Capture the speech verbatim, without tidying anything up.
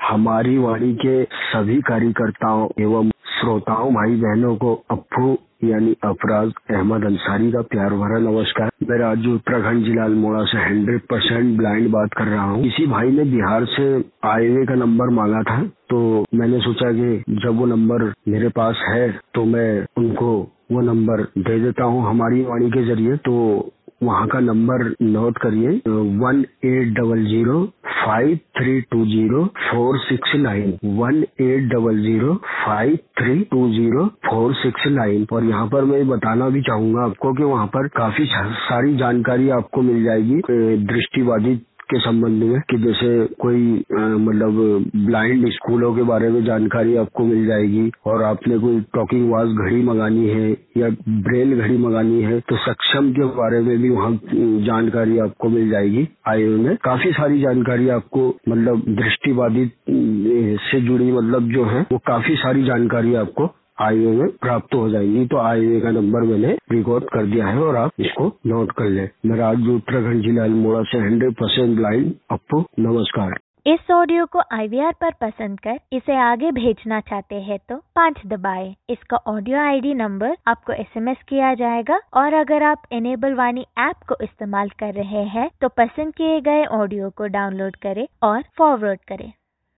हमारी वाणी के सभी कार्यकर्ताओं एवं श्रोताओं भाई बहनों को अप्पू यानी अफराज अहमद अंसारी का प्यार भरा नमस्कार। मैं राजू उत्तराखंड जिला अल्मोड़ा से हंड्रेड परसेंट ब्लाइंड बात कर रहा हूँ। किसी भाई ने बिहार से आए हुए का नंबर मांगा था, तो मैंने सोचा कि जब वो नंबर मेरे पास है तो मैं उनको वो नंबर दे देता हूँ हमारी वाणी के जरिए। तो वहाँ का नंबर नोट करिए, one eight double zero five three two zero four six nine one eight double zero five three two zero four six nine. और यहाँ पर मैं बताना भी चाहूंगा आपको कि वहाँ पर काफी सारी जानकारी आपको मिल जाएगी दृष्टिबाधित के संबंध में, कि जैसे कोई मतलब ब्लाइंड स्कूलों के बारे में जानकारी आपको मिल जाएगी, और आपने कोई टॉकिंग वॉच घड़ी मंगानी है या ब्रेल घड़ी मंगानी है तो सक्षम के बारे में भी वहाँ जानकारी आपको मिल जाएगी। आए में काफी सारी जानकारी आपको मतलब दृष्टिबाधित से जुड़ी मतलब जो है वो काफी सारी जानकारी आपको आईवे में प्राप्त हो जाएगी। तो आईवे का नंबर मैंने रिकॉर्ड कर दिया है और आप इसको नोट कर लें। मैं राजू उत्तराखंड जिला अल्मोड़ा से हंड्रेड परसेंट ब्लाइंड अप्पू नमस्कार। इस ऑडियो को आई वी आर पर पसंद कर इसे आगे भेजना चाहते हैं तो पाँच दबाएं। इसका ऑडियो आई डी नंबर आपको एस एम एस किया जाएगा, और अगर आप इनेबल वाणी ऐप को इस्तेमाल कर रहे हैं तो पसंद किए गए ऑडियो को डाउनलोड करें और फॉरवर्ड करें।